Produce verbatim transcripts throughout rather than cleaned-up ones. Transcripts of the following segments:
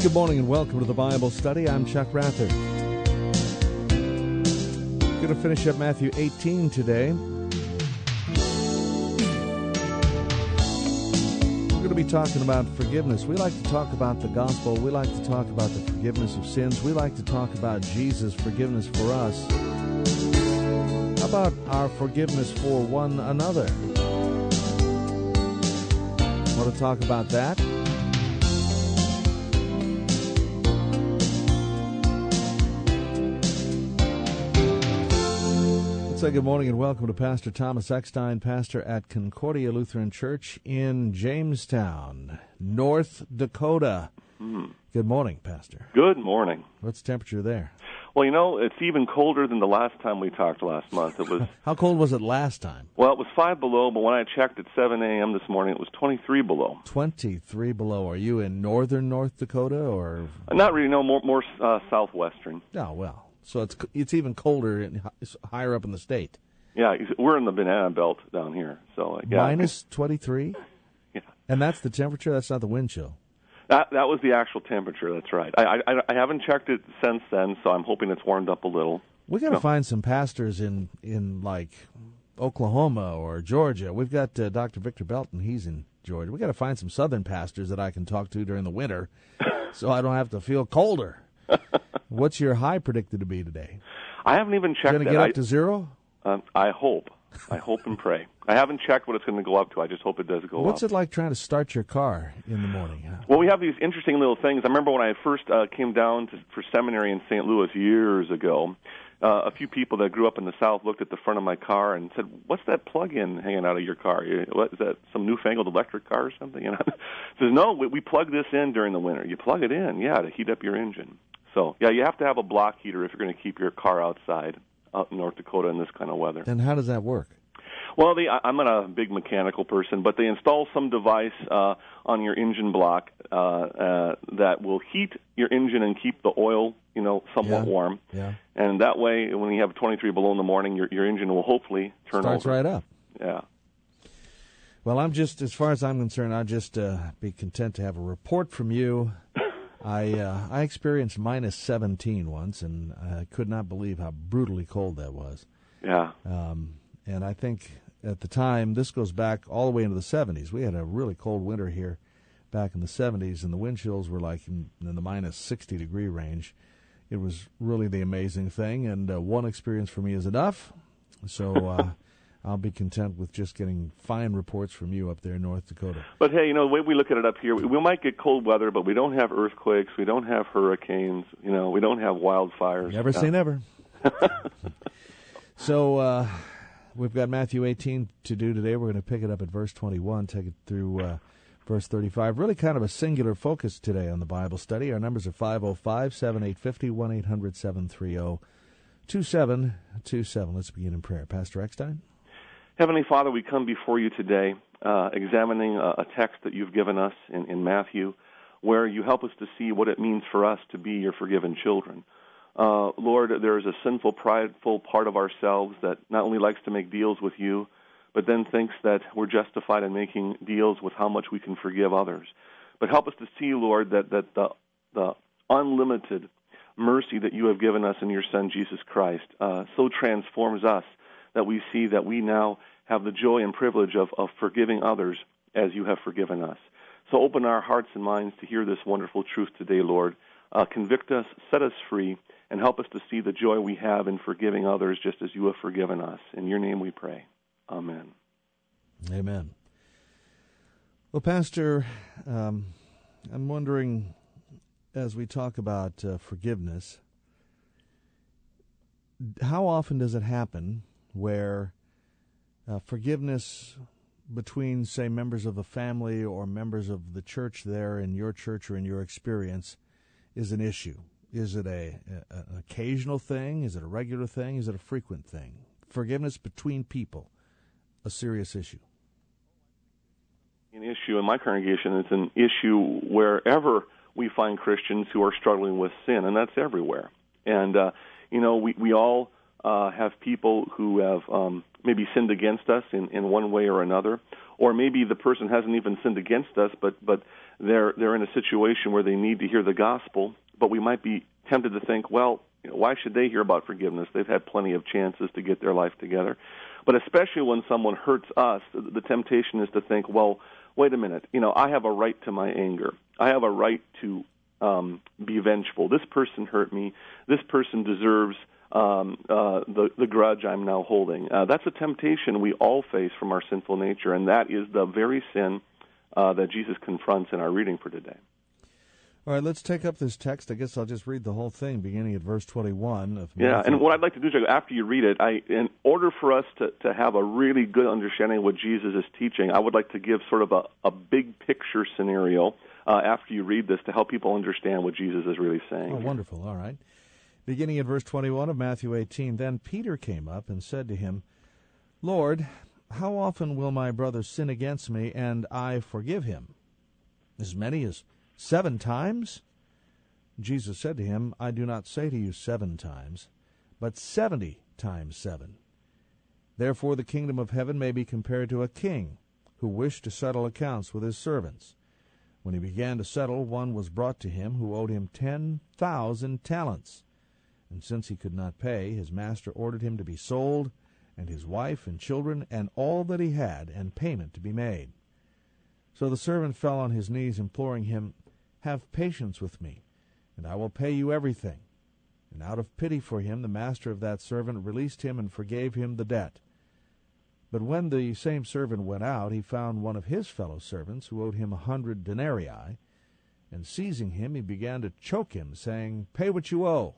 Good morning and welcome to the Bible Study. I'm Chuck Rather. Going to finish up Matthew eighteen today. We're going to be talking about forgiveness. We like to talk about the gospel. We like to talk about the forgiveness of sins. We like to talk about Jesus' forgiveness for us. How about our forgiveness for one another? Want to talk about that? Say good morning and welcome to Pastor Thomas Eckstein, pastor at Concordia Lutheran Church in Jamestown, North Dakota. Mm. Good morning, Pastor. Good morning. What's the temperature there? Well, you know, it's even colder than the last time we talked last month. It was. How cold was it last time? Well, it was five below, but when I checked at seven a.m. this morning, it was twenty-three below. twenty-three below. Are you in northern North Dakota or? Not really, no, more, more uh, southwestern. Oh, well. So it's it's even colder and higher up in the state. Yeah, we're in the banana belt down here. So uh, yeah. Minus twenty-three? Yeah. And that's the temperature? That's not the wind chill? That that was the actual temperature, that's right. I I, I haven't checked it since then, so I'm hoping it's warmed up a little. We got to no. find some pastors in, in, like, Oklahoma or Georgia. We've got uh, Doctor Victor Belton. He's in Georgia. We got to find some southern pastors that I can talk to during the winter so I don't have to feel colder. What's your high predicted to be today? I haven't even checked. Going to get up I, to zero? Uh, I hope. I hope and pray. I haven't checked what it's going to go up to. I just hope it does go What's up. What's it like trying to start your car in the morning? Huh? Well, we have these interesting little things. I remember when I first uh, came down to, for seminary in Saint Louis years ago, uh, a few people that grew up in the South looked at the front of my car and said, "What's that plug-in hanging out of your car? What, is that some newfangled electric car or something?" And I says, "No, we, we plug this in during the winter. You plug it in, yeah, to heat up your engine." So, yeah, you have to have a block heater if you're going to keep your car outside out in North Dakota in this kind of weather. And how does that work? Well, they, I'm not a big mechanical person, but they install some device uh, on your engine block uh, uh, that will heat your engine and keep the oil, you know, somewhat yeah. warm. Yeah. And that way, when you have twenty-three below in the morning, your your engine will hopefully turn Starts over. right up. Yeah. Well, I'm just, as far as I'm concerned, I'll just uh, be content to have a report from you. I uh, I experienced minus seventeen once, and I could not believe how brutally cold that was. Yeah. Um, and I think at the time, this goes back all the way into the seventies. We had a really cold winter here back in the seventies, and the wind chills were like in, in the minus sixty degree range. It was really the amazing thing, and uh, one experience for me is enough. So uh, I'll be content with just getting fine reports from you up there in North Dakota. But, hey, you know, the way we look at it up here, we, we might get cold weather, but we don't have earthquakes, we don't have hurricanes, you know, we don't have wildfires. Never yeah. say never. So uh, we've got Matthew eighteen to do today. We're going to pick it up at verse twenty-one, take it through uh, verse thirty-five. Really kind of a singular focus today on the Bible study. Our numbers are five oh five, seven eight five oh, one eight hundred, seven three zero, two seven two seven. Let's begin in prayer. Pastor Eckstein? Heavenly Father, we come before you today uh, examining a, a text that you've given us in, in Matthew where you help us to see what it means for us to be your forgiven children. Uh, Lord, there is a sinful, prideful part of ourselves that not only likes to make deals with you, but then thinks that we're justified in making deals with how much we can forgive others. But help us to see, Lord, that, that the, the unlimited mercy that you have given us in your Son, Jesus Christ, uh, so transforms us that we see that we now have the joy and privilege of, of forgiving others as you have forgiven us. So open our hearts and minds to hear this wonderful truth today, Lord. Uh, convict us, set us free, and help us to see the joy we have in forgiving others just as you have forgiven us. In your name we pray. Amen. Amen. Well, Pastor, um, I'm wondering, as we talk about uh, forgiveness, how often does it happen where uh, forgiveness between, say, members of the family or members of the church there in your church or in your experience is an issue? Is it a, a an occasional thing? Is it a regular thing? Is it a frequent thing? Forgiveness between people, a serious issue. An issue in my congregation is an issue wherever we find Christians who are struggling with sin, and that's everywhere. And, uh, you know, we, we all uh, have people who have um, maybe sinned against us in, in one way or another, or maybe the person hasn't even sinned against us, but but they're they're in a situation where they need to hear the gospel, but we might be tempted to think, well, you know, why should they hear about forgiveness? They've had plenty of chances to get their life together. But especially when someone hurts us, the, the temptation is to think, well, wait a minute, you know, I have a right to my anger. I have a right to um, be vengeful. This person hurt me. This person deserves um, uh, the, the grudge I'm now holding. Uh, that's a temptation we all face from our sinful nature, and that is the very sin uh, that Jesus confronts in our reading for today. All right, let's take up this text. I guess I'll just read the whole thing, beginning at verse twenty-one. Of yeah, Matthew. And what I'd like to do is, after you read it, I, in order for us to, to have a really good understanding of what Jesus is teaching, I would like to give sort of a, a big picture scenario uh, after you read this to help people understand what Jesus is really saying. Oh, wonderful. All right. Beginning at verse twenty-one of Matthew eighteen, Then Peter came up and said to him, Lord, how often will my brother sin against me, and I forgive him? As many as Seven times? Jesus said to him, I do not say to you seven times, but seventy times seven. Therefore the kingdom of heaven may be compared to a king who wished to settle accounts with his servants. When he began to settle, one was brought to him who owed him ten thousand talents. And since he could not pay, his master ordered him to be sold, and his wife and children, and all that he had, and payment to be made. So the servant fell on his knees, imploring him, Have patience with me, and I will pay you everything. And out of pity for him, the master of that servant released him and forgave him the debt. But when the same servant went out, he found one of his fellow servants who owed him a hundred denarii, and seizing him, he began to choke him, saying, Pay what you owe.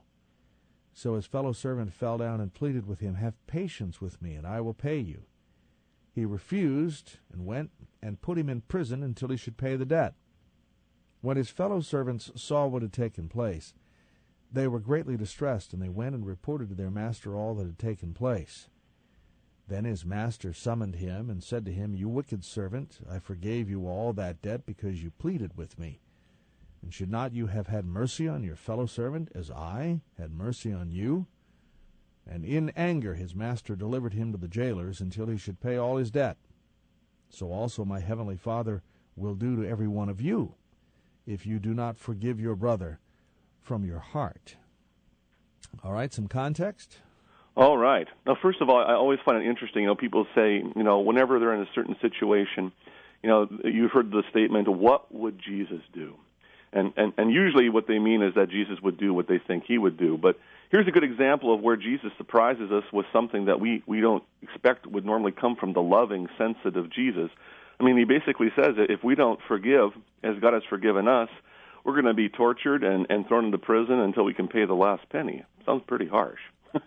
So his fellow servant fell down and pleaded with him, Have patience with me, and I will pay you. He refused, and went and put him in prison until he should pay the debt. When his fellow servants saw what had taken place, they were greatly distressed, and they went and reported to their master all that had taken place. Then his master summoned him and said to him, You wicked servant, I forgave you all that debt because you pleaded with me. And should not you have had mercy on your fellow servant, as I had mercy on you? And in anger his master delivered him to the jailers until he should pay all his debt. So also my heavenly Father will do to every one of you, if you do not forgive your brother from your heart. All right, some context? All right. Now, first of all, I always find it interesting, you know, people say, you know, whenever they're in a certain situation, you know, you've heard the statement, what would Jesus do? And, and, and usually what they mean is that Jesus would do what they think he would do. But here's a good example of where Jesus surprises us with something that we, we don't expect would normally come from the loving, sensitive Jesus. I mean, he basically says that if we don't forgive as God has forgiven us, we're going to be tortured and, and thrown into prison until we can pay the last penny. Sounds pretty harsh.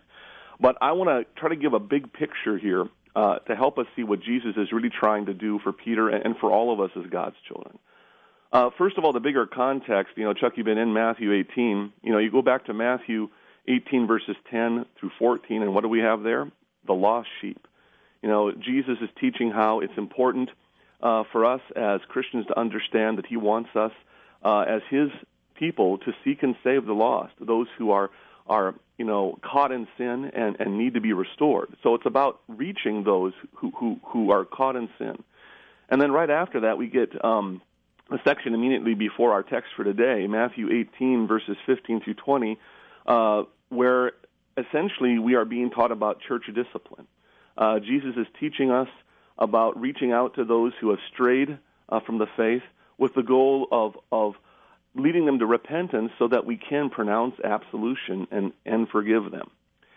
But I want to try to give a big picture here uh, to help us see what Jesus is really trying to do for Peter and, and for all of us as God's children. Uh, first of all, the bigger context, you know, Chuck, you've been in Matthew eighteen. You know, you go back to Matthew eighteen, verses ten through fourteen, and what do we have there? The lost sheep. You know, Jesus is teaching how it's important uh, for us as Christians to understand that he wants us uh, as his people to seek and save the lost, those who are, are you know, caught in sin and, and need to be restored. So it's about reaching those who, who, who are caught in sin. And then right after that, we get Um, a section immediately before our text for today, Matthew eighteen, verses fifteen through twenty, uh, where essentially we are being taught about church discipline. Uh, Jesus is teaching us about reaching out to those who have strayed uh, from the faith with the goal of, of leading them to repentance so that we can pronounce absolution and, and forgive them.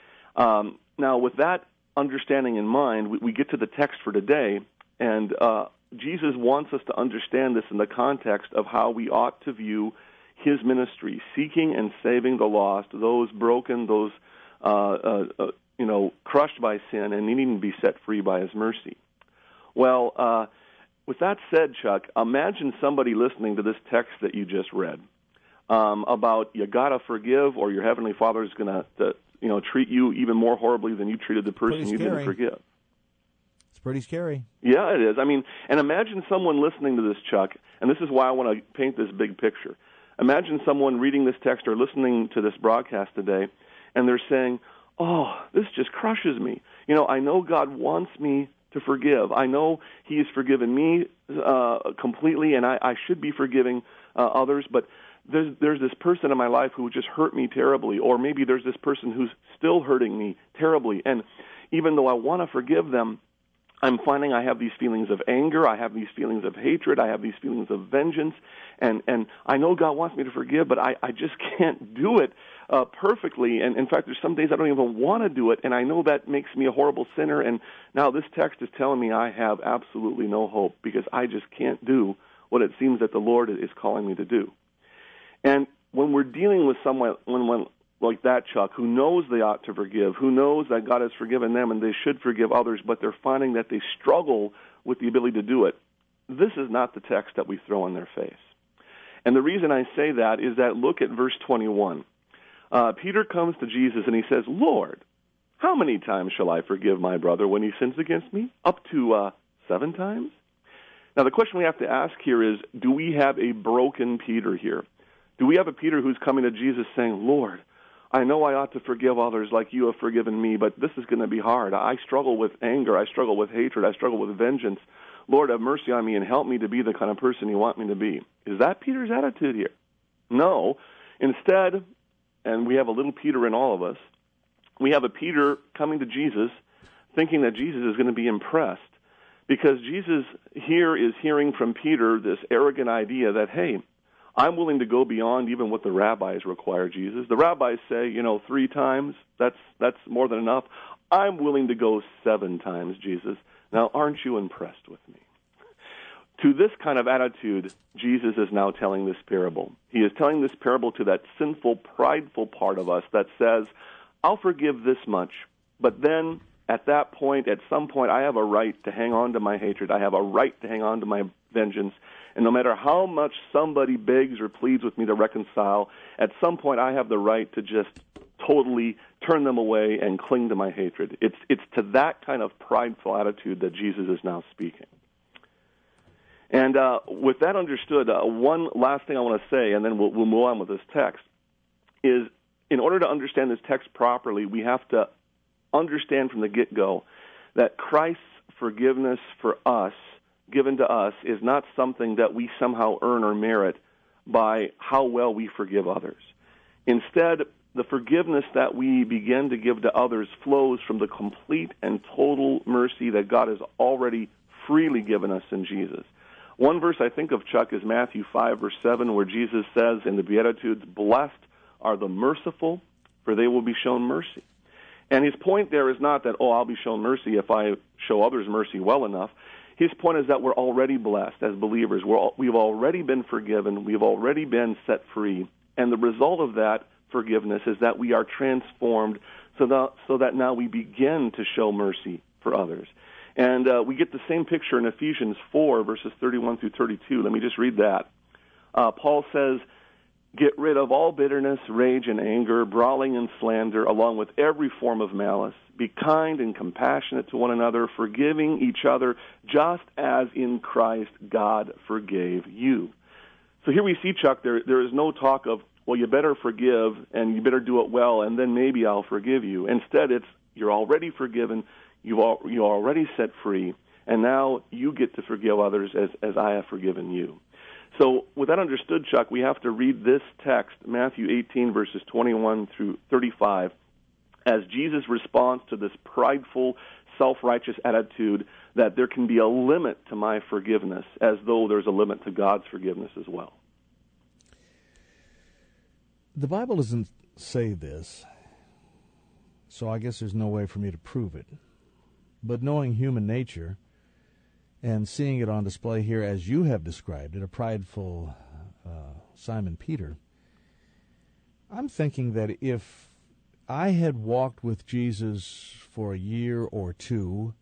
Um, now, with that understanding in mind, we, we get to the text for today, and uh, Jesus wants us to understand this in the context of how we ought to view his ministry, seeking and saving the lost, those broken, those uh, uh, uh, you know, crushed by sin and needing to be set free by his mercy. Well, uh, with that said, Chuck, imagine somebody listening to this text that you just read um, about you got to forgive, or your heavenly Father is going to, you know, treat you even more horribly than you treated the person you didn't forgive. Pretty scary. Yeah, it is. I mean, and imagine someone listening to this, Chuck, and this is why I want to paint this big picture. Imagine someone reading this text or listening to this broadcast today, and they're saying, oh, this just crushes me. You know, I know God wants me to forgive. I know He has forgiven me uh, completely, and I, I should be forgiving uh, others, but there's, there's this person in my life who just hurt me terribly, or maybe there's this person who's still hurting me terribly, and even though I want to forgive them, I'm finding I have these feelings of anger, I have these feelings of hatred, I have these feelings of vengeance, and, and I know God wants me to forgive, but I, I just can't do it uh, perfectly. And in fact, there's some days I don't even want to do it, and I know that makes me a horrible sinner. And now this text is telling me I have absolutely no hope because I just can't do what it seems that the Lord is calling me to do. And when we're dealing with someone when, when, like that, Chuck, who knows they ought to forgive, who knows that God has forgiven them and they should forgive others, but they're finding that they struggle with the ability to do it, this is not the text that we throw in their face. And the reason I say that is that look at verse twenty-one. Uh, Peter comes to Jesus and he says, Lord, how many times shall I forgive my brother when he sins against me? Up to uh, seven times? Now the question we have to ask here is, do we have a broken Peter here? Do we have a Peter who's coming to Jesus saying, Lord, I know I ought to forgive others like you have forgiven me, but this is going to be hard. I struggle with anger. I struggle with hatred. I struggle with vengeance. Lord, have mercy on me and help me to be the kind of person you want me to be. Is that Peter's attitude here? No. Instead, and we have a little Peter in all of us, we have a Peter coming to Jesus thinking that Jesus is going to be impressed because Jesus here is hearing from Peter this arrogant idea that, hey, I'm willing to go beyond even what the rabbis require, Jesus. The rabbis say, you know, three times, that's that's more than enough. I'm willing to go seven times, Jesus. Now, aren't you impressed with me? To this kind of attitude, Jesus is now telling this parable. He is telling this parable to that sinful, prideful part of us that says, I'll forgive this much, but then at that point, at some point, I have a right to hang on to my hatred. I have a right to hang on to my vengeance. And no matter how much somebody begs or pleads with me to reconcile, at some point I have the right to just totally turn them away and cling to my hatred. It's it's to that kind of prideful attitude that Jesus is now speaking. And uh, with that understood, uh, one last thing I want to say, and then we'll, we'll move on with this text, is in order to understand this text properly, we have to understand from the get-go that Christ's forgiveness for us, given to us, is not something that we somehow earn or merit by how well we forgive others. Instead, the forgiveness that we begin to give to others flows from the complete and total mercy that God has already freely given us in Jesus. One verse I think of, Chuck, is Matthew five, verse seven, where Jesus says in the Beatitudes, blessed are the merciful, for they will be shown mercy. And his point there is not that, oh, I'll be shown mercy if I show others mercy well enough. His point is that we're already blessed as believers. We're all, we've already been forgiven. We've already been set free. And the result of that forgiveness is that we are transformed so that, so that now we begin to show mercy for others. And uh, we get the same picture in Ephesians four, verses thirty-one through thirty-two. Let me just read that. Uh, Paul says, get rid of all bitterness, rage, and anger, brawling and slander, along with every form of malice. Be kind and compassionate to one another, forgiving each other, just as in Christ God forgave you. So here we see, Chuck, there there is no talk of, well, you better forgive, and you better do it well, and then maybe I'll forgive you. Instead, it's, you're already forgiven, you've all, you're already set free, and now you get to forgive others as, as I have forgiven you. So with that understood, Chuck, we have to read this text, Matthew eighteen, verses twenty-one through thirty-five, as Jesus' response to this prideful, self-righteous attitude that there can be a limit to my forgiveness, as though there's a limit to God's forgiveness as well. The Bible doesn't say this, so I guess there's no way for me to prove it. But knowing human nature and seeing it on display here as you have described it, a prideful uh, Simon Peter, I'm thinking that if I had walked with Jesus for a year or two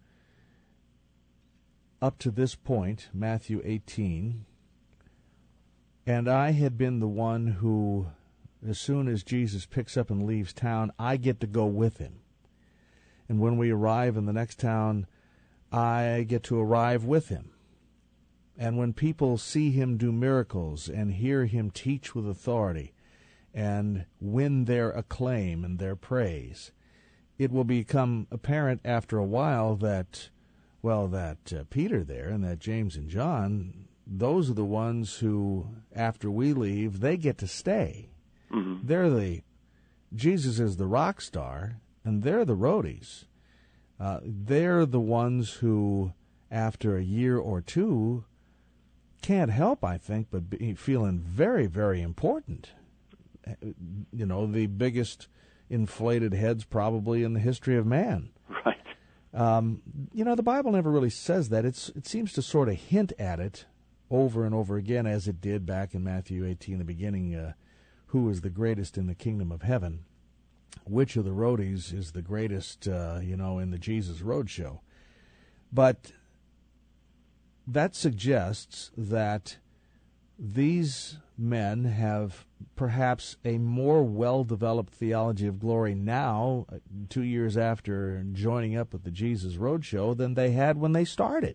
up to this point, Matthew eighteen, and I had been the one who, as soon as Jesus picks up and leaves town, I get to go with him. And when we arrive in the next town, I get to arrive with him. And when people see him do miracles and hear him teach with authority and win their acclaim and their praise, it will become apparent after a while that, well, that uh, Peter there and that James and John, those are the ones who, after we leave, they get to stay. Mm-hmm. They're the, Jesus is the rock star, and they're the roadies. Uh, they're the ones who, after a year or two, can't help, I think, but be feeling very, very important. You know, the biggest inflated heads probably in the history of man. Right. Um, you know, the Bible never really says that. It's it seems to sort of hint at it over and over again, as it did back in Matthew eighteen, the beginning, uh, who is the greatest in the kingdom of heaven? Which of the roadies is the greatest, uh, you know, in the Jesus Roadshow? But that suggests that these men have perhaps a more well-developed theology of glory now, two years after joining up with the Jesus Roadshow, than they had when they started.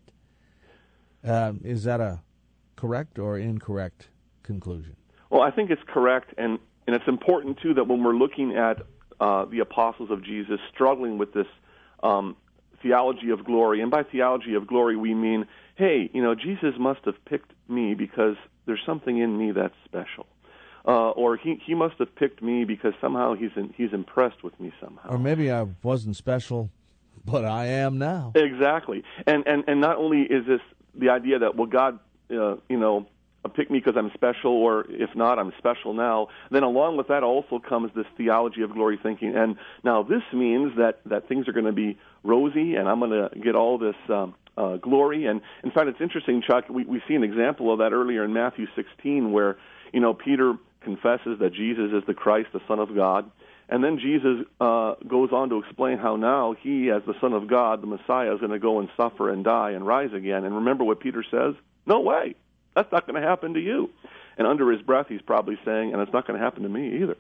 Uh, is that a correct or incorrect conclusion? Well, I think it's correct, and, and it's important, too, that when we're looking at uh, the apostles of Jesus struggling with this um, theology of glory, and by theology of glory we mean, hey, you know, Jesus must have picked me because there's something in me that's special. Uh, or he, he must have picked me because somehow he's in, he's impressed with me somehow. Or maybe I wasn't special, but I am now. Exactly. And and, and not only is this the idea that, well, God, uh, you know, picked me because I'm special, or if not, I'm special now, then along with that also comes this theology of glory thinking. And now this means that, that things are going to be rosy, and I'm going to get all this um, uh, glory. And in fact, it's interesting, Chuck, we, we see an example of that earlier in Matthew sixteen where, you know, Peter confesses that Jesus is the Christ, the Son of God. And then Jesus uh, goes on to explain how now he, as the Son of God, the Messiah, is going to go and suffer and die and rise again. And remember what Peter says? No way. That's not going to happen to you. And under his breath, he's probably saying, and it's not going to happen to me either.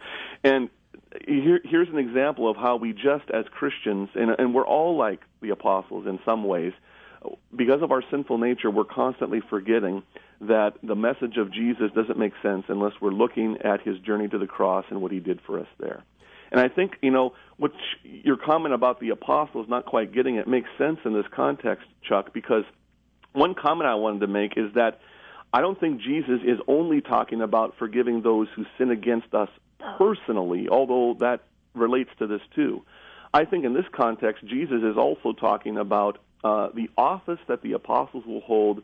And here, here's an example of how we just as Christians, and, and we're all like the apostles in some ways, because of our sinful nature, we're constantly forgetting that the message of Jesus doesn't make sense unless we're looking at his journey to the cross and what he did for us there. And I think, you know, what your comment about the apostles not quite getting it makes sense in this context, Chuck, because one comment I wanted to make is that I don't think Jesus is only talking about forgiving those who sin against us personally, although that relates to this too. I think in this context, Jesus is also talking about uh, the office that the apostles will hold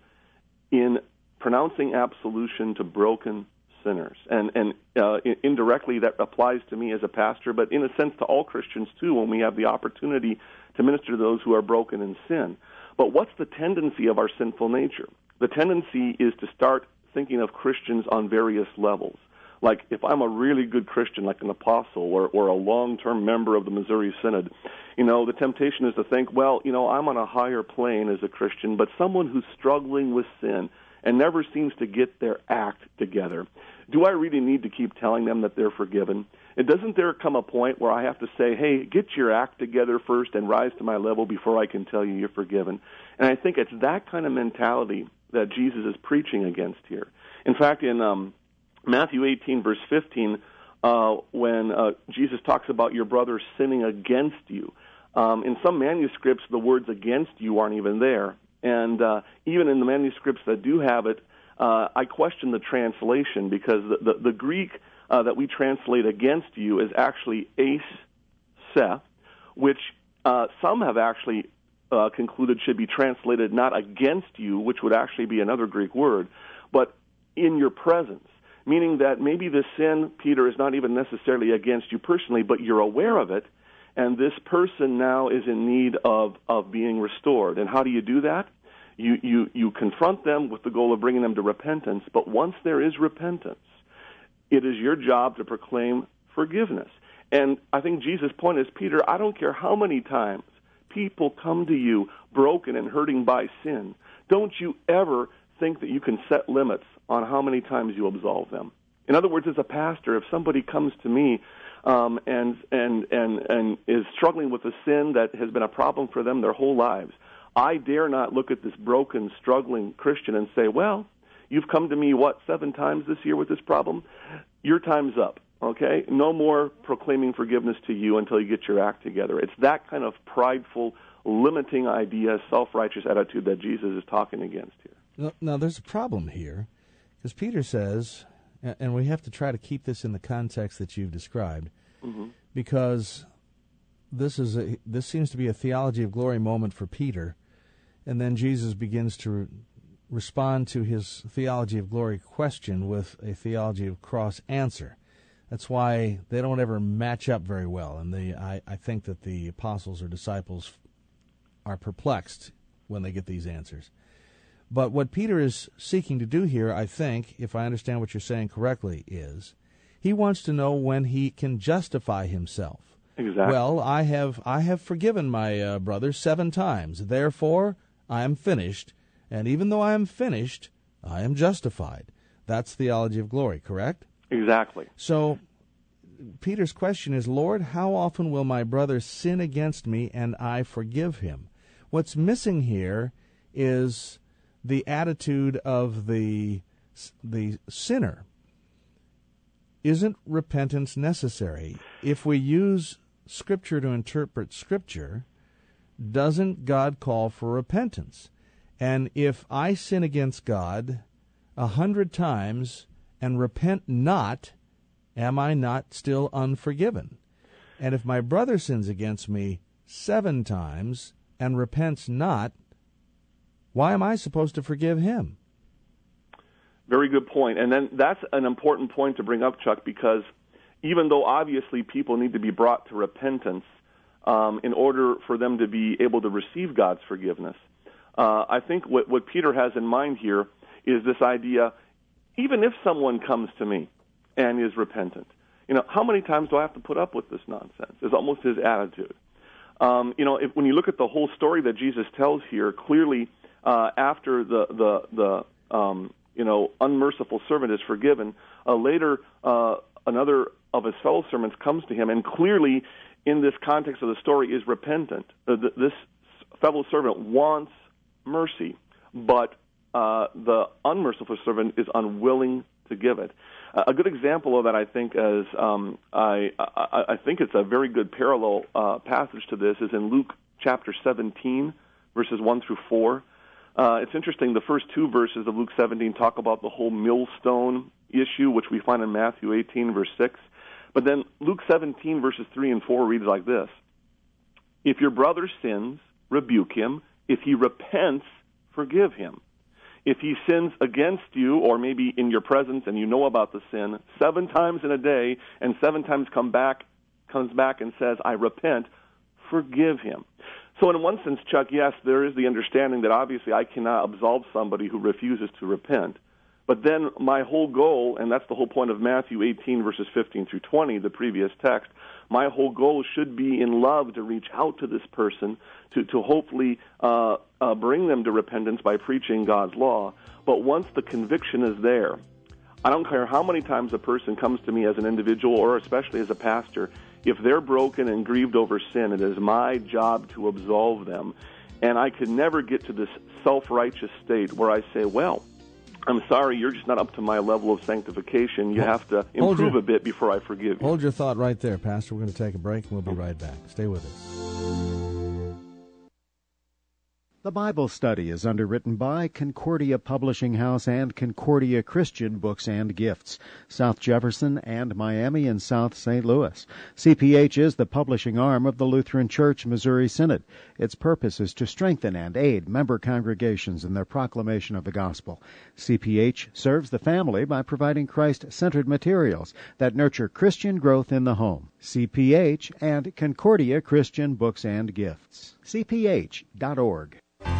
in pronouncing absolution to broken sinners. And, and uh, indirectly that applies to me as a pastor, but in a sense to all Christians too when we have the opportunity to minister to those who are broken in sin. But what's the tendency of our sinful nature? The tendency is to start thinking of Christians on various levels. Like if I'm a really good Christian, like an apostle or, or a long-term member of the Missouri Synod, you know, the temptation is to think, well, you know, I'm on a higher plane as a Christian, but someone who's struggling with sin and never seems to get their act together, do I really need to keep telling them that they're forgiven? And doesn't there come a point where I have to say, hey, get your act together first and rise to my level before I can tell you you're forgiven? And I think it's that kind of mentality that Jesus is preaching against here. In fact, in um, Matthew eighteen, verse fifteen, uh, when uh, Jesus talks about your brother sinning against you, um, in some manuscripts the words against you aren't even there. And uh, even in the manuscripts that do have it, uh, I question the translation because the, the, the Greek uh, that we translate against you is actually eis se, which uh, some have actually uh, concluded should be translated not against you, which would actually be another Greek word, but in your presence, meaning that maybe the sin, Peter, is not even necessarily against you personally, but you're aware of it, and this person now is in need of, of being restored. And how do you do that? You, you, you confront them with the goal of bringing them to repentance, but once there is repentance, it is your job to proclaim forgiveness. And I think Jesus' point is, Peter, I don't care how many times people come to you broken and hurting by sin, don't you ever think that you can set limits on how many times you absolve them. In other words, as a pastor, if somebody comes to me um, and, and, and, and is struggling with a sin that has been a problem for them their whole lives, I dare not look at this broken, struggling Christian and say, well, you've come to me, what, seven times this year with this problem? Your time's up. Okay? No more proclaiming forgiveness to you until you get your act together. It's that kind of prideful, limiting idea, self-righteous attitude that Jesus is talking against here. Now, now there's a problem here, because Peter says, and we have to try to keep this in the context that you've described, mm-hmm. because this is a, this seems to be a theology of glory moment for Peter, and then Jesus begins to re- respond to his theology of glory question with a theology of cross answer. That's why they don't ever match up very well, and the, I, I think that the apostles or disciples are perplexed when they get these answers. But what Peter is seeking to do here, I think, if I understand what you're saying correctly, is he wants to know when he can justify himself. Exactly. Well, I have I have forgiven my uh, brother seven times. Therefore, I am finished. And even though I am finished, I am justified. That's theology of glory, correct? Exactly. So Peter's question is, Lord, how often will my brother sin against me and I forgive him? What's missing here is the attitude of the the sinner. Isn't repentance necessary? If we use Scripture to interpret Scripture, doesn't God call for repentance? And if I sin against God a hundred times and repent not, am I not still unforgiven? And if my brother sins against me seven times and repents not, why am I supposed to forgive him? Very good point. And then that's an important point to bring up, Chuck, because even though obviously people need to be brought to repentance um, in order for them to be able to receive God's forgiveness, uh, I think what, what Peter has in mind here is this idea, even if someone comes to me and is repentant, you know, how many times do I have to put up with this nonsense? Is almost his attitude. Um, you know, if, when you look at the whole story that Jesus tells here, clearly uh, after the the the um, you know unmerciful servant is forgiven, uh, later uh, another of his fellow servants comes to him, and clearly in this context of the story is repentant. Uh, th- this fellow servant wants mercy, but uh, the unmerciful servant is unwilling to give it. A good example of that, I think, is um, I, I, I think it's a very good parallel uh, passage to this, is in Luke chapter seventeen, verses one through four. Uh, it's interesting, the first two verses of Luke seventeen talk about the whole millstone issue, which we find in Matthew eighteen, verse six. But then Luke seventeen, verses three and four reads like this: If your brother sins, rebuke him. If he repents, forgive him. If he sins against you, or maybe in your presence and you know about the sin, seven times in a day, and seven times come back, comes back and says, I repent, forgive him. So in one sense, Chuck, yes, there is the understanding that obviously I cannot absolve somebody who refuses to repent. But then my whole goal, and that's the whole point of Matthew eighteen, verses fifteen through twenty, the previous text, my whole goal should be in love to reach out to this person, to, to hopefully uh, uh, bring them to repentance by preaching God's law. But once the conviction is there, I don't care how many times a person comes to me as an individual or especially as a pastor, if they're broken and grieved over sin, it is my job to absolve them. And I could never get to this self-righteous state where I say, well, I'm sorry, you're just not up to my level of sanctification. You have to improve your, a bit before I forgive you. Hold your thought right there, Pastor. We're going to take a break, and we'll be right back. Stay with us. The Bible Study is underwritten by Concordia Publishing House and Concordia Christian Books and Gifts, South Jefferson and Miami and South Saint Louis. C P H is the publishing arm of the Lutheran Church Missouri Synod. Its purpose is to strengthen and aid member congregations in their proclamation of the gospel. C P H serves the family by providing Christ-centered materials that nurture Christian growth in the home. C P H and Concordia Christian Books and Gifts. C P H dot org.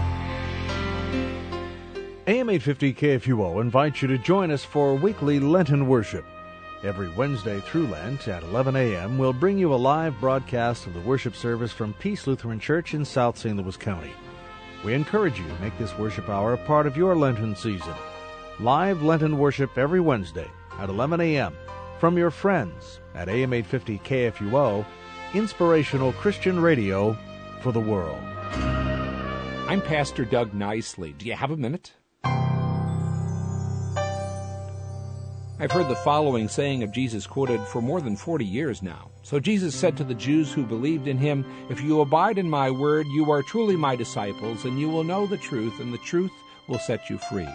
A M eight fifty K F U O invites you to join us for weekly Lenten worship. Every Wednesday through Lent at eleven a.m., we'll bring you a live broadcast of the worship service from Peace Lutheran Church in South Saint Louis County. We encourage you to make this worship hour a part of your Lenten season. Live Lenten worship every Wednesday at eleven a.m. from your friends at A M eight fifty K F U O, inspirational Christian radio for the world. I'm Pastor Doug Nicely. Do you have a minute? I've heard the following saying of Jesus quoted for more than forty years now. So Jesus said to the Jews who believed in him, "If you abide in my word, you are truly my disciples, and you will know the truth, and the truth will set you free."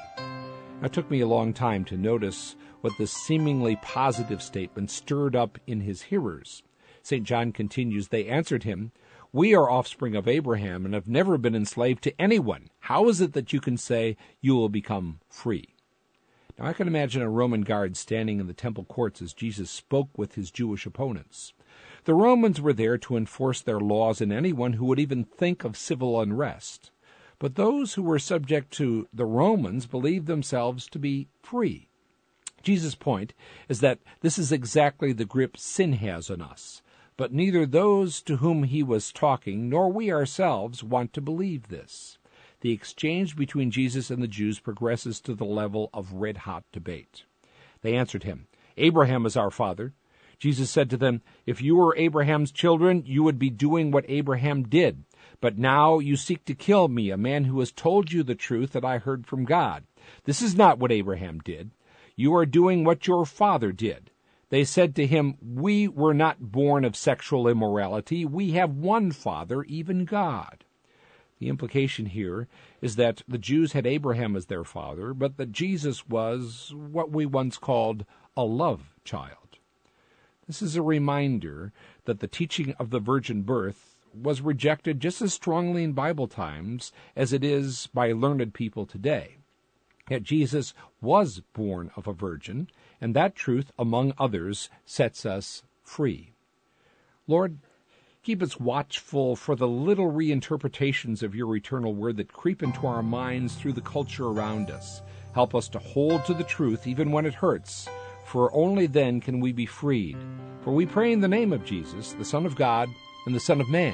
It took me a long time to notice what this seemingly positive statement stirred up in his hearers. Saint John continues, "They answered him, 'We are offspring of Abraham and have never been enslaved to anyone. How is it that you can say you will become free?'" Now, I can imagine a Roman guard standing in the temple courts as Jesus spoke with his Jewish opponents. The Romans were there to enforce their laws on anyone who would even think of civil unrest. But those who were subject to the Romans believed themselves to be free. Jesus' point is that this is exactly the grip sin has on us. But neither those to whom he was talking nor we ourselves want to believe this. The exchange between Jesus and the Jews progresses to the level of red-hot debate. They answered him, "Abraham is our father." Jesus said to them, "If you were Abraham's children, you would be doing what Abraham did. But now you seek to kill me, a man who has told you the truth that I heard from God. This is not what Abraham did. You are doing what your father did." They said to him, "We were not born of sexual immorality. We have one Father, even God." The implication here is that the Jews had Abraham as their father, but that Jesus was what we once called a love child. This is a reminder that the teaching of the virgin birth was rejected just as strongly in Bible times as it is by learned people today. Yet Jesus was born of a virgin, and that truth, among others, sets us free. Lord, keep us watchful for the little reinterpretations of your eternal word that creep into our minds through the culture around us. Help us to hold to the truth even when it hurts, for only then can we be freed. For we pray in the name of Jesus, the Son of God and the Son of Man.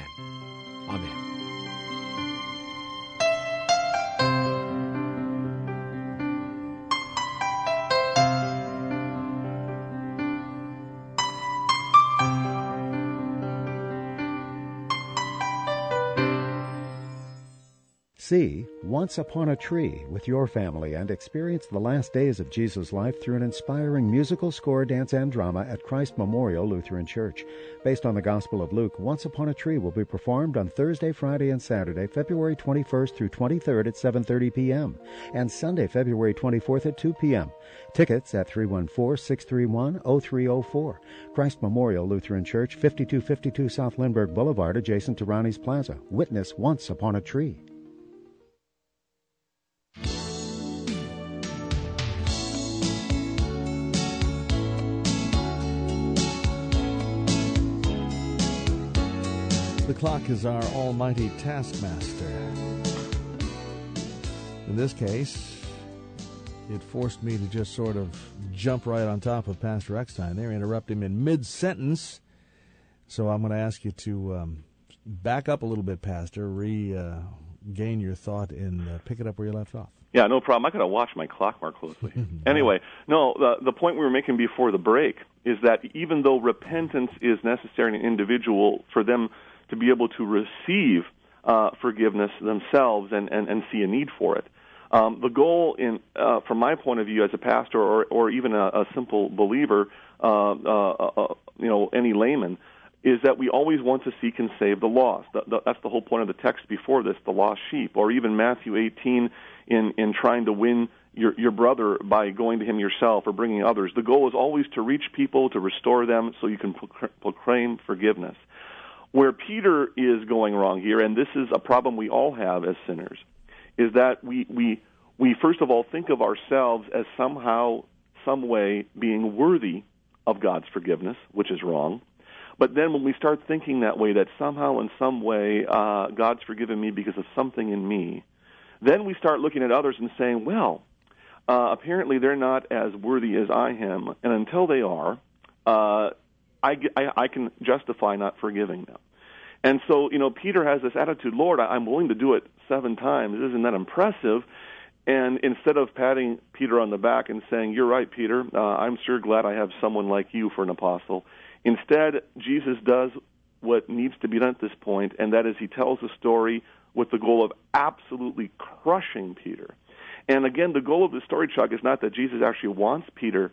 Amen. See Once Upon a Tree with your family and experience the last days of Jesus' life through an inspiring musical score, dance, and drama at Christ Memorial Lutheran Church. Based on the Gospel of Luke, Once Upon a Tree will be performed on Thursday, Friday, and Saturday, February twenty-first through twenty-third at seven thirty p.m. and Sunday, February twenty-fourth at two p.m. Tickets at three one four, six three one, zero three zero four. Christ Memorial Lutheran Church, fifty-two fifty-two South Lindbergh Boulevard, adjacent to Ronnie's Plaza. Witness Once Upon a Tree. The clock is our almighty taskmaster. In this case, it forced me to just sort of jump right on top of Pastor Eckstein there, interrupt him in mid-sentence. So I'm going to ask you to um, back up a little bit, Pastor, regain uh, your thought, and uh, pick it up where you left off. Yeah, no problem. I got to watch my clock more closely. Anyway, no, the, the point we were making before the break is that even though repentance is necessary in an individual for them to be able to receive uh, forgiveness themselves and, and, and see a need for it, um, the goal, in uh, from my point of view as a pastor or, or even a, a simple believer, uh, uh, uh, you know, any layman, is that we always want to seek and save the lost. The, the, that's the whole point of the text before this, the lost sheep, or even Matthew eighteen in, in trying to win your, your brother by going to him yourself or bringing others. The goal is always to reach people, to restore them so you can proclaim forgiveness. Where Peter is going wrong here, and this is a problem we all have as sinners, is that we, we, we first of all think of ourselves as somehow, some way being worthy of God's forgiveness, which is wrong. But then when we start thinking that way, that somehow in some way uh, God's forgiven me because of something in me, then we start looking at others and saying, well, uh, apparently they're not as worthy as I am, and until they are, uh, I, I, I can justify not forgiving them. And so, you know, Peter has this attitude, Lord, I'm willing to do it seven times. Isn't that impressive? And instead of patting Peter on the back and saying, you're right, Peter, uh, I'm sure glad I have someone like you for an apostle, instead, Jesus does what needs to be done at this point, and that is he tells a story with the goal of absolutely crushing Peter. And again, the goal of the story, Chuck, is not that Jesus actually wants Peter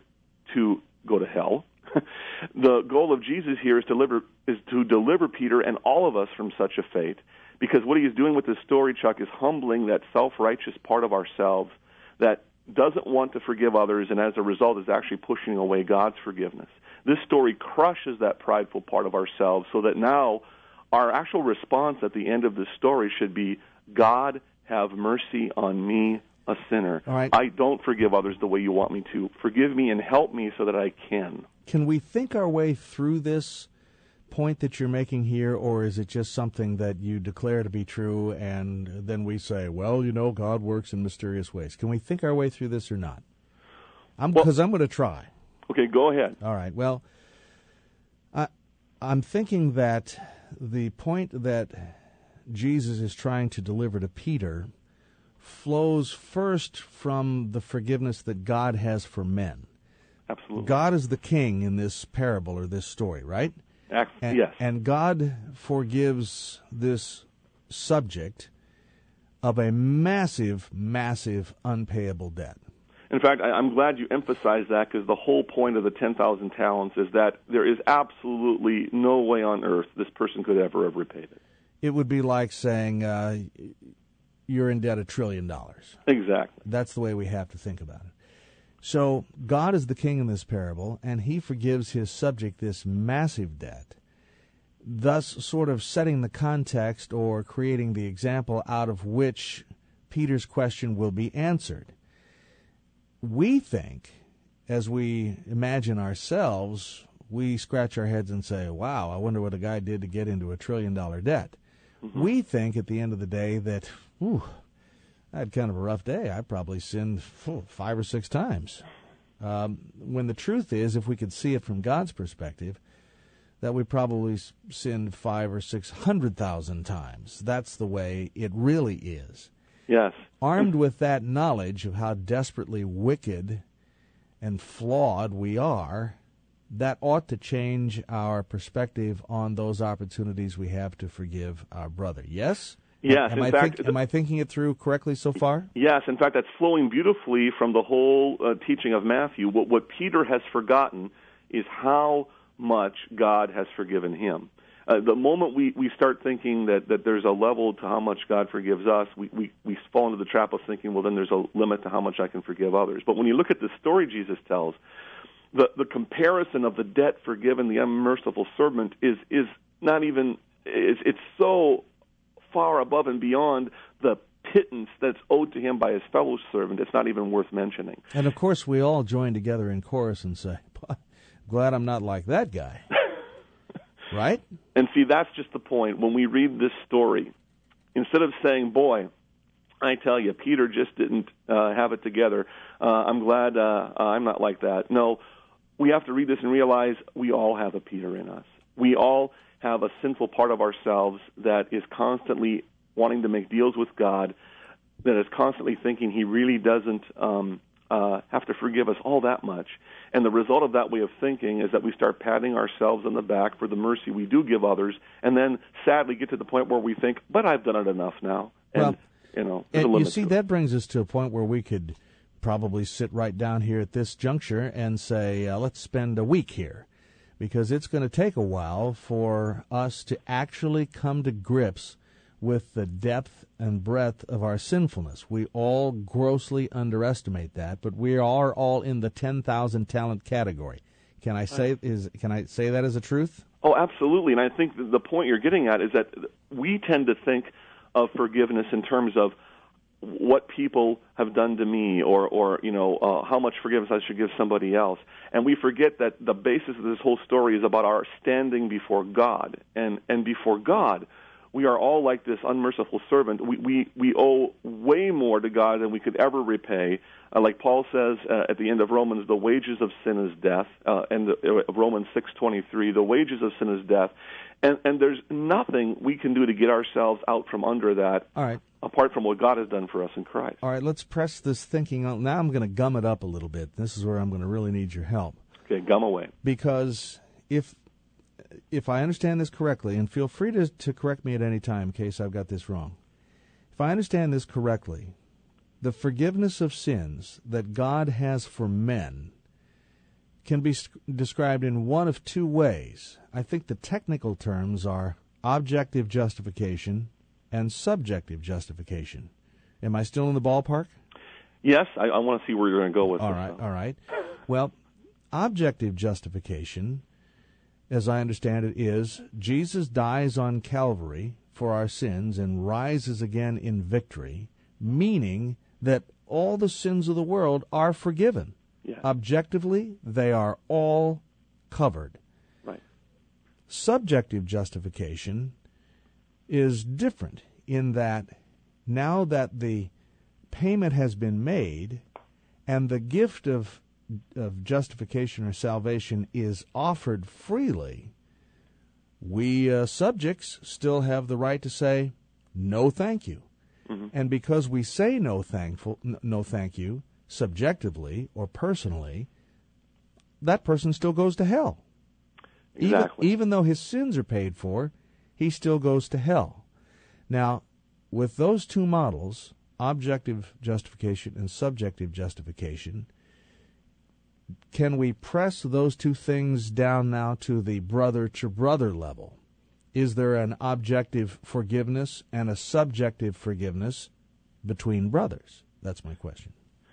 to go to hell. The goal of Jesus here is, deliver, is to deliver Peter and all of us from such a fate, because what he is doing with this story, Chuck, is humbling that self-righteous part of ourselves that doesn't want to forgive others, and as a result is actually pushing away God's forgiveness. This story crushes that prideful part of ourselves, so that now our actual response at the end of this story should be, God, have mercy on me, a sinner. All right. I don't forgive others the way you want me to. Forgive me and help me so that I can. Can we think our way through this point that you're making here, or is it just something that you declare to be true and then we say, well, you know, God works in mysterious ways? Can we think our way through this or not? I'm because well, I'm going to try. Okay, go ahead. All right. Well, I, I'm thinking that the point that Jesus is trying to deliver to Peter flows first from the forgiveness that God has for men. Absolutely. God is the king in this parable or this story, right? Ac- and, yes. And God forgives this subject of a massive, massive unpayable debt. In fact, I, I'm glad you emphasized that, because the whole point of the ten thousand talents is that there is absolutely no way on earth this person could ever have repaid it. It would be like saying uh, you're in debt a trillion dollars. Exactly. That's the way we have to think about it. So God is the king in this parable, and he forgives his subject this massive debt, thus sort of setting the context or creating the example out of which Peter's question will be answered. We think, as we imagine ourselves, we scratch our heads and say, wow, I wonder what a guy did to get into a trillion-dollar debt. Mm-hmm. We think at the end of the day that, whew, I had kind of a rough day. I probably sinned five or six times. Um, when the truth is, if we could see it from God's perspective, that we probably sinned five or six hundred thousand times. That's the way it really is. Yes. Armed with that knowledge of how desperately wicked and flawed we are, that ought to change our perspective on those opportunities we have to forgive our brother. Yes? Yes. Am, in I, fact, think, am I thinking it through correctly so far? Yes. In fact, that's flowing beautifully from the whole uh, teaching of Matthew. What, what Peter has forgotten is how much God has forgiven him. Uh, the moment we, we start thinking that, that there's a level to how much God forgives us, we, we, we fall into the trap of thinking, well, then there's a limit to how much I can forgive others. But when you look at the story Jesus tells, the, the comparison of the debt forgiven, the unmerciful servant, is is not even, is, it's so far above and beyond the pittance that's owed to him by his fellow servant, it's not even worth mentioning. And, of course, we all join together in chorus and say, glad I'm not like that guy. Right? And see, that's just the point. When we read this story, instead of saying, boy, I tell you, Peter just didn't uh, have it together, uh, I'm glad uh, I'm not like that. No, we have to read this and realize we all have a Peter in us. We all have a sinful part of ourselves that is constantly wanting to make deals with God, that is constantly thinking he really doesn't um, uh, have to forgive us all that much. And the result of that way of thinking is that we start patting ourselves on the back for the mercy we do give others, and then sadly get to the point where we think, but I've done it enough now. And, well, you know, and you see, to that brings us to a point where we could probably sit right down here at this juncture and say, uh, let's spend a week here, because it's going to take a while for us to actually come to grips with the depth and breadth of our sinfulness. We all grossly underestimate that, but we are all in the ten thousand talent category. Can I say is can I say that as a truth? Oh, absolutely. And I think the point you're getting at is that we tend to think of forgiveness in terms of what people have done to me, or, or you know, uh, how much forgiveness I should give somebody else. And we forget that the basis of this whole story is about our standing before God. And, and before God, we are all like this unmerciful servant. We, we, we owe way more to God than we could ever repay. Uh, like Paul says uh, at the end of Romans, the wages of sin is death. Uh, and the, uh, Romans six twenty-three, the wages of sin is death. And, and there's nothing we can do to get ourselves out from under that. All right. Apart from what God has done for us in Christ. All right, let's press this thinking on. Now I'm going to gum it up a little bit. This is where I'm going to really need your help. Okay, gum away. Because if if I understand this correctly, and feel free to, to correct me at any time in case I've got this wrong. If I understand this correctly, the forgiveness of sins that God has for men can be described in one of two ways. I think the technical terms are objective justification and subjective justification. Am I still in the ballpark? Yes, I, I want to see where you're going to go with all this. All right, all right. Well, objective justification, as I understand it, is Jesus dies on Calvary for our sins and rises again in victory, meaning that all the sins of the world are forgiven. Yeah. Objectively, they are all covered. Right. Subjective justification is different in that now that the payment has been made and the gift of of justification or salvation is offered freely, we uh, subjects still have the right to say, no thank you. Mm-hmm. And because we say no thankful, no thank you, subjectively or personally, that person still goes to hell. Exactly. Even, even though his sins are paid for, he still goes to hell. Now, with those two models, objective justification and subjective justification, can we press those two things down now to the brother-to-brother level? Is there an objective forgiveness and a subjective forgiveness between brothers? That's my question.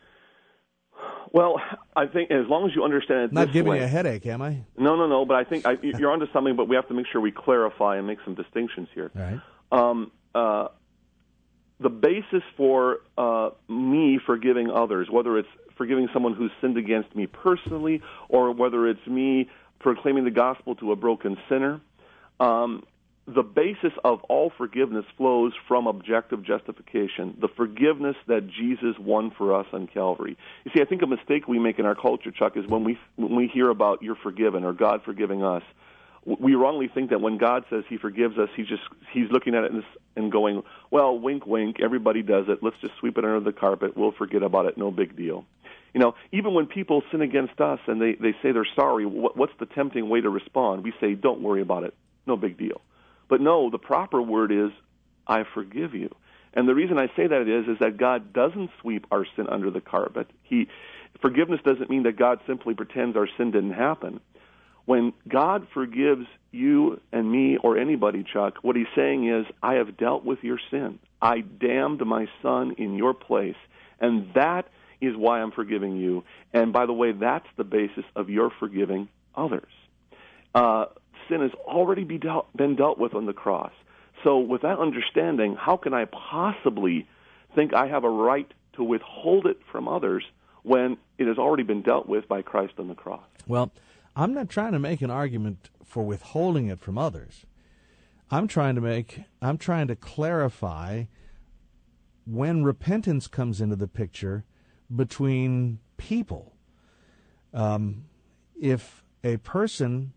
Well, I think as long as you understand it Not this giving way, you a headache, am I? No, no, no. But I think I, you're onto something. But we have to make sure we clarify and make some distinctions here. All right. Um, uh, the basis for uh, me forgiving others, whether it's forgiving someone who's sinned against me personally, or whether it's me proclaiming the gospel to a broken sinner, um, the basis of all forgiveness flows from objective justification, the forgiveness that Jesus won for us on Calvary. You see, I think a mistake we make in our culture, Chuck, is when we when we hear about you're forgiven or God forgiving us, we wrongly think that when God says He forgives us, He's just He's looking at it and, and going, well, wink, wink, everybody does it. Let's just sweep it under the carpet. We'll forget about it. No big deal. You know, even when people sin against us and they, they say they're sorry, what, what's the tempting way to respond? We say, don't worry about it. No big deal. But no, the proper word is, I forgive you. And the reason I say that is, is that God doesn't sweep our sin under the carpet. He, forgiveness doesn't mean that God simply pretends our sin didn't happen. When God forgives you and me or anybody, Chuck, what He's saying is, I have dealt with your sin. I damned my son in your place. And that is why I'm forgiving you. And by the way, that's the basis of your forgiving others. Uh, sin has already be dealt, been dealt with on the cross. So with that understanding, how can I possibly think I have a right to withhold it from others when it has already been dealt with by Christ on the cross? Well, I'm not trying to make an argument for withholding it from others. I'm trying to make, I'm trying to clarify when repentance comes into the picture between people. Um, if a person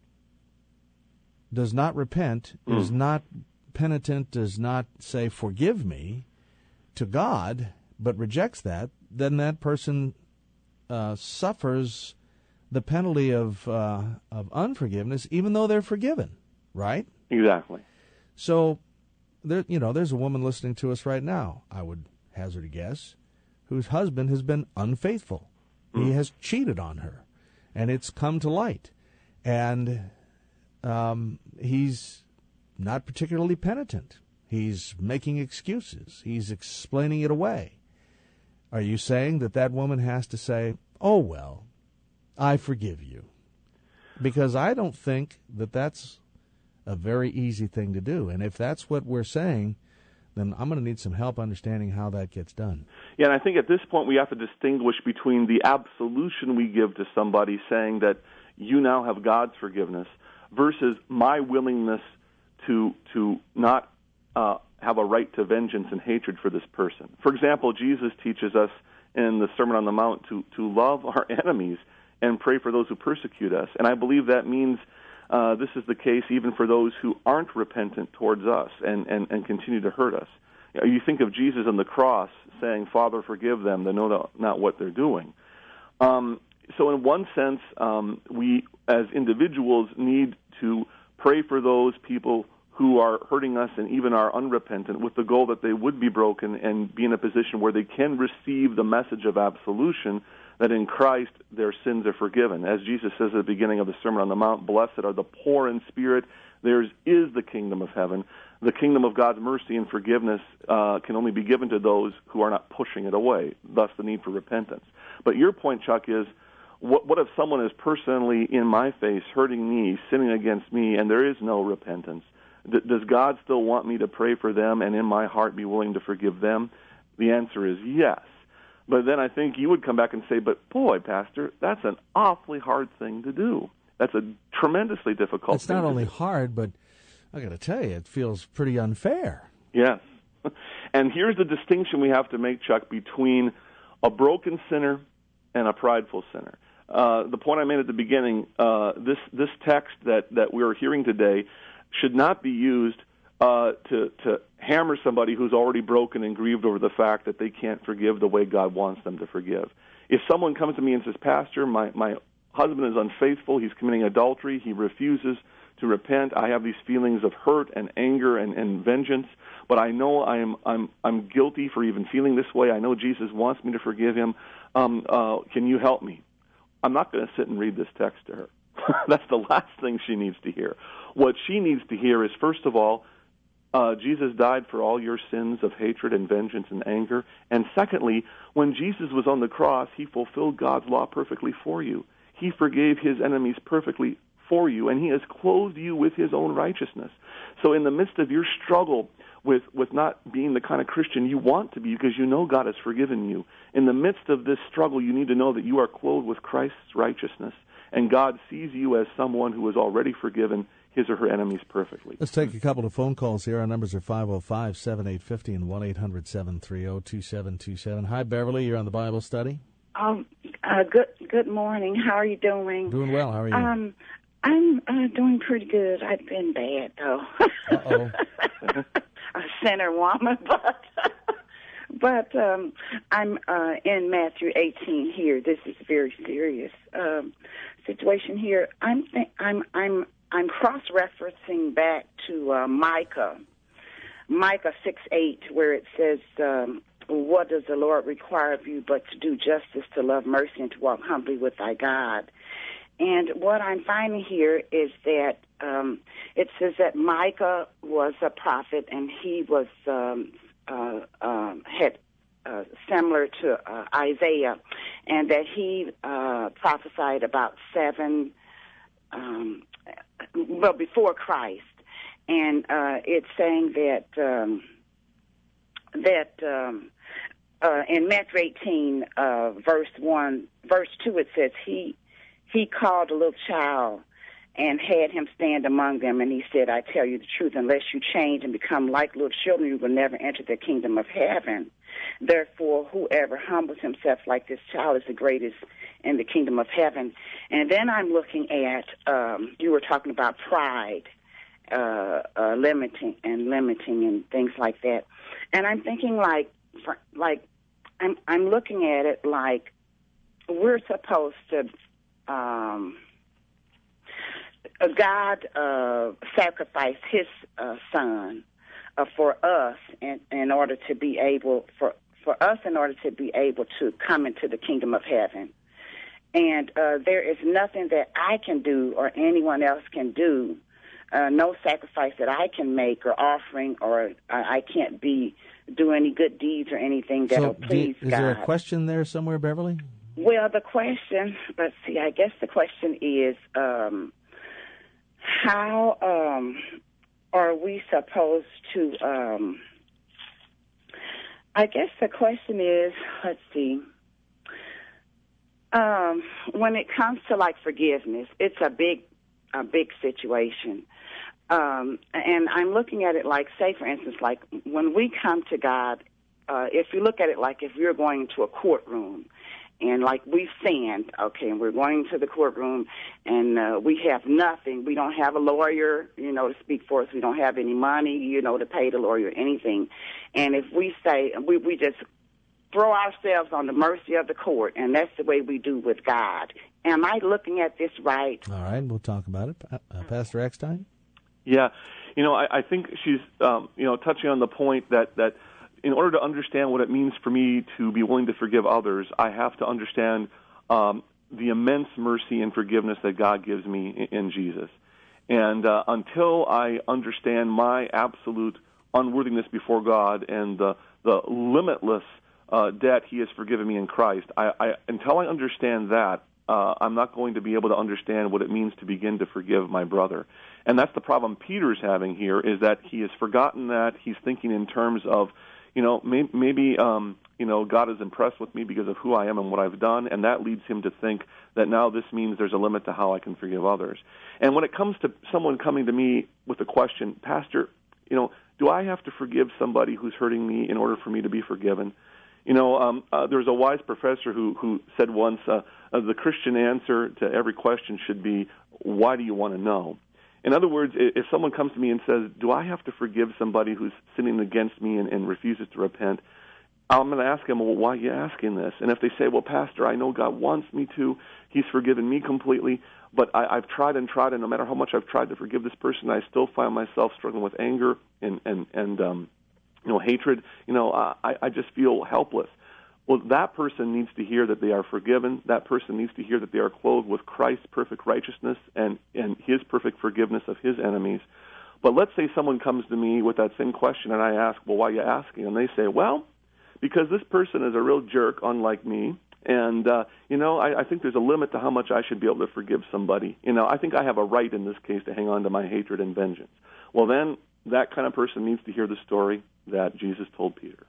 does not repent, mm. is not penitent, does not say, forgive me, to God, but rejects that, then that person uh, suffers the penalty of uh, of unforgiveness, even though they're forgiven, right? Exactly. So, there, you know, there's a woman listening to us right now, I would hazard a guess, whose husband has been unfaithful. Mm. He has cheated on her, and it's come to light. And um, he's not particularly penitent. He's making excuses. He's explaining it away. Are you saying that that woman has to say, oh, well, I forgive you? Because I don't think that that's a very easy thing to do. And if that's what we're saying, then I'm going to need some help understanding how that gets done. Yeah, and I think at this point we have to distinguish between the absolution we give to somebody saying that you now have God's forgiveness versus my willingness to to not uh, have a right to vengeance and hatred for this person. For example, Jesus teaches us in the Sermon on the Mount to, to love our enemies and pray for those who persecute us. And I believe that means uh, this is the case even for those who aren't repentant towards us and, and, and continue to hurt us. You know, you think of Jesus on the cross saying, Father, forgive them, they know not what they're doing. Um, so in one sense, um, we as individuals need to pray for those people who are hurting us and even are unrepentant with the goal that they would be broken and be in a position where they can receive the message of absolution that in Christ their sins are forgiven. As Jesus says at the beginning of the Sermon on the Mount, blessed are the poor in spirit, theirs is the kingdom of heaven. The kingdom of God's mercy and forgiveness uh, can only be given to those who are not pushing it away, thus the need for repentance. But your point, Chuck, is what, what if someone is personally in my face, hurting me, sinning against me, and there is no repentance? D- does God still want me to pray for them and in my heart be willing to forgive them? The answer is yes. But then I think you would come back and say, but boy, Pastor, that's an awfully hard thing to do. That's a tremendously difficult it's thing not to only do. hard, but I got to tell you, it feels pretty unfair. Yes. And here's the distinction we have to make, Chuck, between a broken sinner and a prideful sinner. Uh, the point I made at the beginning, uh, this this text that, that we're hearing today should not be used uh, to, to hammer somebody who's already broken and grieved over the fact that they can't forgive the way God wants them to forgive. If someone comes to me and says, Pastor, my, my husband is unfaithful, he's committing adultery, he refuses to repent, I have these feelings of hurt and anger and, and vengeance, but I know I'm I'm I'm guilty for even feeling this way. I know Jesus wants me to forgive him. Um, uh, can you help me? I'm not going to sit and read this text to her. That's the last thing she needs to hear. What she needs to hear is, first of all, uh, Jesus died for all your sins of hatred and vengeance and anger. And secondly, when Jesus was on the cross, he fulfilled God's law perfectly for you. He forgave his enemies perfectly for you, and he has clothed you with his own righteousness. So in the midst of your struggle with, with not being the kind of Christian you want to be because you know God has forgiven you, in the midst of this struggle, you need to know that you are clothed with Christ's righteousness, and God sees you as someone who is already forgiven his or her enemies perfectly. Let's take a couple of phone calls here. Our numbers are five oh five, seven eight five oh and one eight hundred, seven three oh, two seven two seven. Hi, Beverly. You're on the Bible study. Um, uh, good Good morning. How are you doing? Doing well. How are you? Um, I'm uh, doing pretty good. I've been bad, though. Uh-oh. A sinner woman, but but um, I'm uh, in Matthew eighteen here. This is a very serious um, situation here. I'm th- I'm I'm I'm cross-referencing back to uh, Micah, Micah six eight, where it says, um, "What does the Lord require of you but to do justice, to love mercy, and to walk humbly with thy God?" And what I'm finding here is that um, it says that Micah was a prophet, and he was um, uh, um, had uh, similar to uh, Isaiah, and that he uh, prophesied about seven, um, well, before Christ, and uh, it's saying that um, that. Um, uh, in Matthew eighteen, uh, verse one, verse two, it says he. He called a little child and had him stand among them, and he said, I tell you the truth, unless you change and become like little children, you will never enter the kingdom of heaven. Therefore, whoever humbles himself like this child is the greatest in the kingdom of heaven. And then I'm looking at, um, you were talking about pride, uh, uh, limiting and limiting and things like that. And I'm thinking like, for, like, I'm, I'm looking at it like we're supposed to, Um, God uh, sacrificed his uh, son uh, for us in, in order to be able, for, for us in order to be able to come into the kingdom of heaven. And uh, there is nothing that I can do or anyone else can do, uh, no sacrifice that I can make or offering, or uh, I can't be do any good deeds or anything that so will please do, is God. Is there a question there somewhere, Beverly? Well, the question, let's see, I guess the question is, um, how um, are we supposed to, um, I guess the question is, let's see, um, when it comes to, like, forgiveness, it's a big, a big situation. Um, and I'm looking at it like, say, for instance, like, when we come to God, uh, if you look at it like if you're going to a courtroom, and like we sinned, okay, and we're going to the courtroom, and uh, we have nothing. We don't have a lawyer, you know, to speak for us. We don't have any money, you know, to pay the lawyer or anything. And if we say, we, we just throw ourselves on the mercy of the court, and that's the way we do with God. Am I looking at this right? All right, we'll talk about it. Uh, Pastor Eckstein? Yeah. You know, I, I think she's, um, you know, touching on the point that, that in order to understand what it means for me to be willing to forgive others, I have to understand um, the immense mercy and forgiveness that God gives me in, in Jesus. And uh, until I understand my absolute unworthiness before God and the, the limitless uh, debt He has forgiven me in Christ, I, I, until I understand that, uh, I'm not going to be able to understand what it means to begin to forgive my brother. And that's the problem Peter's having here, is that he has forgotten that. He's thinking in terms of, you know, may, maybe, um, you know, God is impressed with me because of who I am and what I've done, and that leads him to think that now this means there's a limit to how I can forgive others. And when it comes to someone coming to me with a question, Pastor, you know, do I have to forgive somebody who's hurting me in order for me to be forgiven? You know, um, uh, there was a wise professor who, who said once, uh, uh, the Christian answer to every question should be, why do you want to know? In other words, if someone comes to me and says, do I have to forgive somebody who's sinning against me and, and refuses to repent, I'm going to ask them, well, why are you asking this? And if they say, well, Pastor, I know God wants me to, He's forgiven me completely, but I, I've tried and tried, and no matter how much I've tried to forgive this person, I still find myself struggling with anger and, and, and um, you know, hatred. You know, I, I just feel helpless. Well, that person needs to hear that they are forgiven. That person needs to hear that they are clothed with Christ's perfect righteousness and, and His perfect forgiveness of His enemies. But let's say someone comes to me with that same question, and I ask, well, why are you asking? And they say, well, because this person is a real jerk, unlike me, and, uh, you know, I, I think there's a limit to how much I should be able to forgive somebody. You know, I think I have a right in this case to hang on to my hatred and vengeance. Well, then that kind of person needs to hear the story that Jesus told Peter.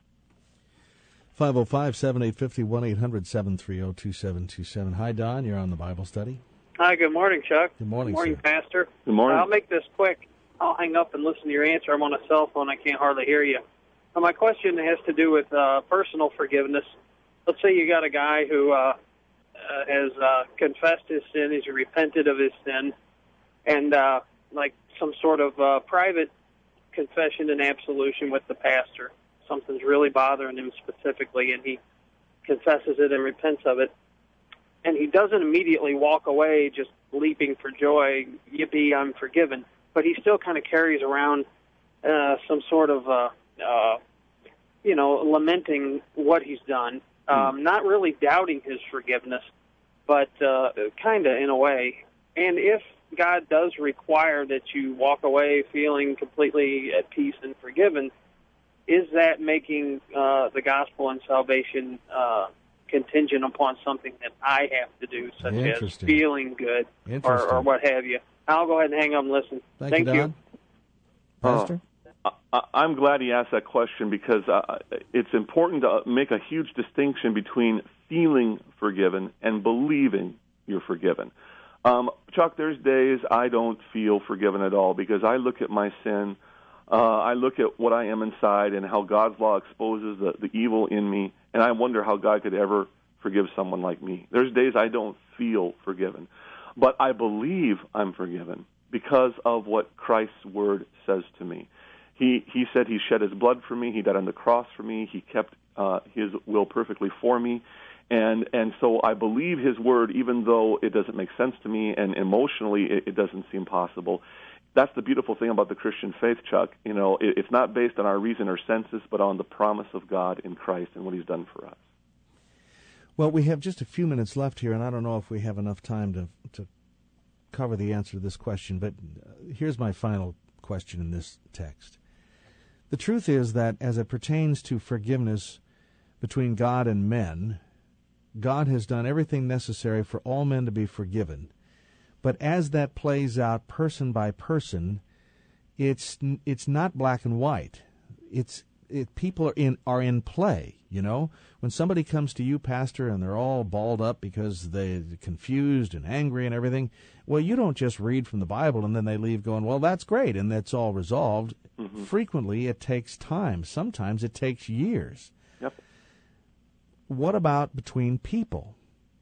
five oh five, seven eight five oh, one eight hundred, seven three oh, two seven two seven. Hi, Don. You're on the Bible study. Hi, good morning, Chuck. Good morning, Good morning, sir. Pastor. Good morning. I'll make this quick. I'll hang up and listen to your answer. I'm on a cell phone. I can't hardly hear you. Uh, my question has to do with uh, personal forgiveness. Let's say you got a guy who uh, uh, has uh, confessed his sin, he's repented of his sin, and uh, like some sort of uh, private confession and absolution with the pastor. Something's really bothering him specifically, and he confesses it and repents of it. And he doesn't immediately walk away just leaping for joy, yippee, I'm forgiven. But he still kind of carries around uh, some sort of, uh, uh, you know, lamenting what he's done, um, not really doubting his forgiveness, but uh, kind of in a way. And if God does require that you walk away feeling completely at peace and forgiven, is that making uh, the gospel and salvation uh, contingent upon something that I have to do, such as feeling good or, or what have you? I'll go ahead and hang up and listen. Thank, Thank you, you. Don. Pastor? Uh, I, I'm glad he asked that question because uh, it's important to make a huge distinction between feeling forgiven and believing you're forgiven. Um, Chuck, there's days I don't feel forgiven at all because I look at my sin, uh, I look at what I am inside and how God's law exposes the, the evil in me, and I wonder how God could ever forgive someone like me. There's days I don't feel forgiven, but I believe I'm forgiven because of what Christ's word says to me. He he said He shed His blood for me, He died on the cross for me, He kept uh, His will perfectly for me. And and so I believe His word, even though it doesn't make sense to me, and emotionally it, it doesn't seem possible. That's the beautiful thing about the Christian faith, Chuck. You know, it, it's not based on our reason or senses, but on the promise of God in Christ and what He's done for us. Well, we have just a few minutes left here, and I don't know if we have enough time to to cover the answer to this question, but here's my final question in this text. The truth is that as it pertains to forgiveness between God and men, God has done everything necessary for all men to be forgiven. But as that plays out person by person, it's it's not black and white. It's it, people are in are in play, you know. When somebody comes to you, Pastor, and they're all balled up because they're confused and angry and everything, well, you don't just read from the Bible and then they leave going, well, that's great, and that's all resolved. Mm-hmm. Frequently, it takes time. Sometimes it takes years. Yep. What about between people?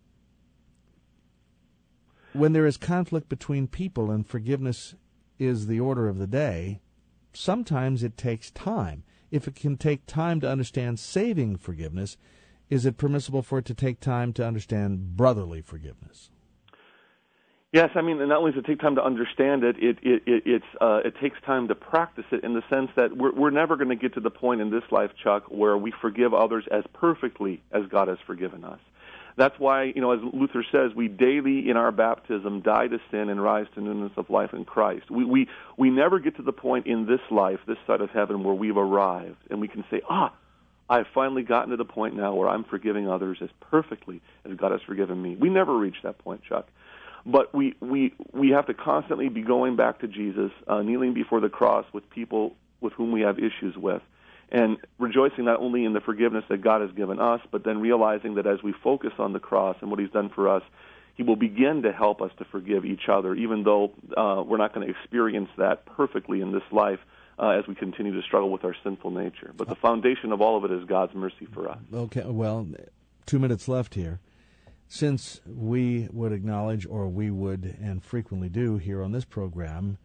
When there is conflict between people and forgiveness is the order of the day, sometimes it takes time. If it can take time to understand saving forgiveness, is it permissible for it to take time to understand brotherly forgiveness? Yes, I mean, not only does it take time to understand it, it it, it it's uh, it takes time to practice it in the sense that we're we're never going to get to the point in this life, Chuck, where we forgive others as perfectly as God has forgiven us. That's why, you know, as Luther says, we daily in our baptism die to sin and rise to newness of life in Christ. We, we, we never get to the point in this life, this side of heaven, where we've arrived and we can say, ah, I've finally gotten to the point now where I'm forgiving others as perfectly as God has forgiven me. We never reach that point, Chuck. But we, we, we have to constantly be going back to Jesus, uh, kneeling before the cross with people with whom we have issues with, and rejoicing not only in the forgiveness that God has given us, but then realizing that as we focus on the cross and what he's done for us, he will begin to help us to forgive each other, even though uh, we're not going to experience that perfectly in this life uh, as we continue to struggle with our sinful nature. But the foundation of all of it is God's mercy for us. Okay, well, two minutes left here. Since we would acknowledge, or we would and frequently do here on this program,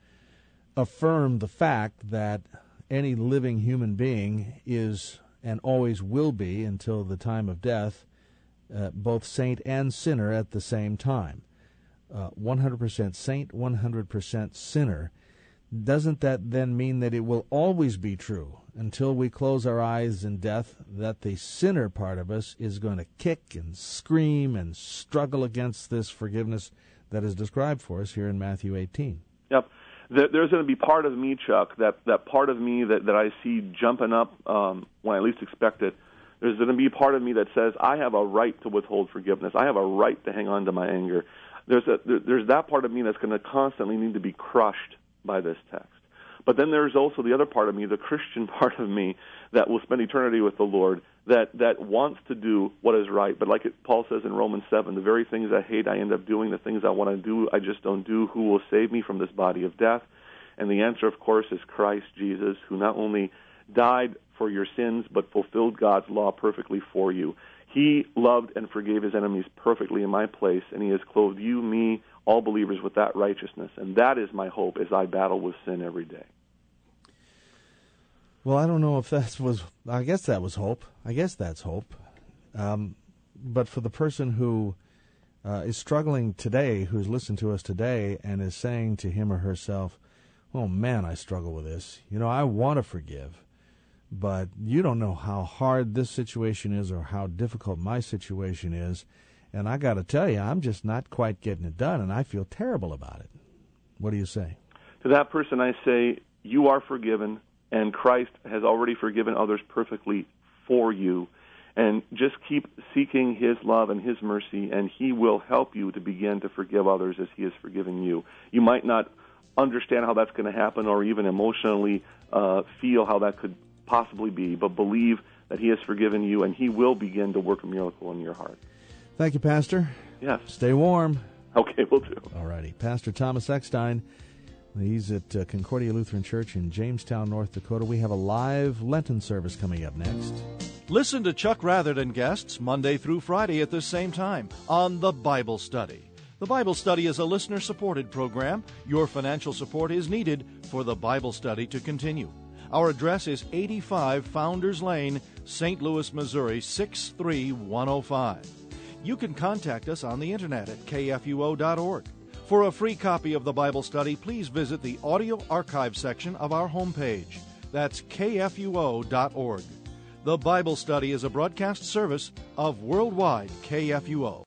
affirm the fact that any living human being is and always will be until the time of death, uh, both saint and sinner at the same time. Uh, one hundred percent saint, one hundred percent sinner. Doesn't that then mean that it will always be true until we close our eyes in death that the sinner part of us is going to kick and scream and struggle against this forgiveness that is described for us here in Matthew eighteen? Yep. There's going to be part of me, Chuck, that, that part of me that, that I see jumping up um, when I least expect it. There's going to be a part of me that says, I have a right to withhold forgiveness. I have a right to hang on to my anger. There's, a, there's that part of me that's going to constantly need to be crushed by this text. But then there's also the other part of me, the Christian part of me, that will spend eternity with the Lord, that, that wants to do what is right. But like it, Paul says in Romans seven, the very things I hate I end up doing, the things I want to do I just don't do. Who will save me from this body of death? And the answer, of course, is Christ Jesus, who not only died for your sins, but fulfilled God's law perfectly for you. He loved and forgave his enemies perfectly in my place, and he has clothed you, me, all believers with that righteousness. And that is my hope as I battle with sin every day. Well, I don't know if that was, I guess that was hope. I guess that's hope. Um, but for the person who uh, is struggling today, who's listened to us today, and is saying to him or herself, oh, man, I struggle with this. You know, I want to forgive, but you don't know how hard this situation is or how difficult my situation is, and I got to tell you, I'm just not quite getting it done, and I feel terrible about it. What do you say? To that person, I say, you are forgiven, and Christ has already forgiven others perfectly for you. And just keep seeking his love and his mercy, and he will help you to begin to forgive others as he has forgiven you. You might not understand how that's going to happen or even emotionally uh, feel how that could possibly be, but believe that he has forgiven you, and he will begin to work a miracle in your heart. Thank you, Pastor. Yes. Stay warm. Okay, we'll do. All righty. Pastor Thomas Eckstein. He's at uh, Concordia Lutheran Church in Jamestown, North Dakota. We have a live Lenten service coming up next. Listen to Chuck Rather and guests Monday through Friday at this same time on The Bible Study. The Bible Study is a listener-supported program. Your financial support is needed for The Bible Study to continue. Our address is eighty-five Founders Lane, Saint Louis, Missouri, six three one oh five. You can contact us on the internet at K F U O dot org. For a free copy of the Bible Study, please visit the audio archive section of our homepage. That's K F U O dot org. The Bible Study is a broadcast service of Worldwide K F U O.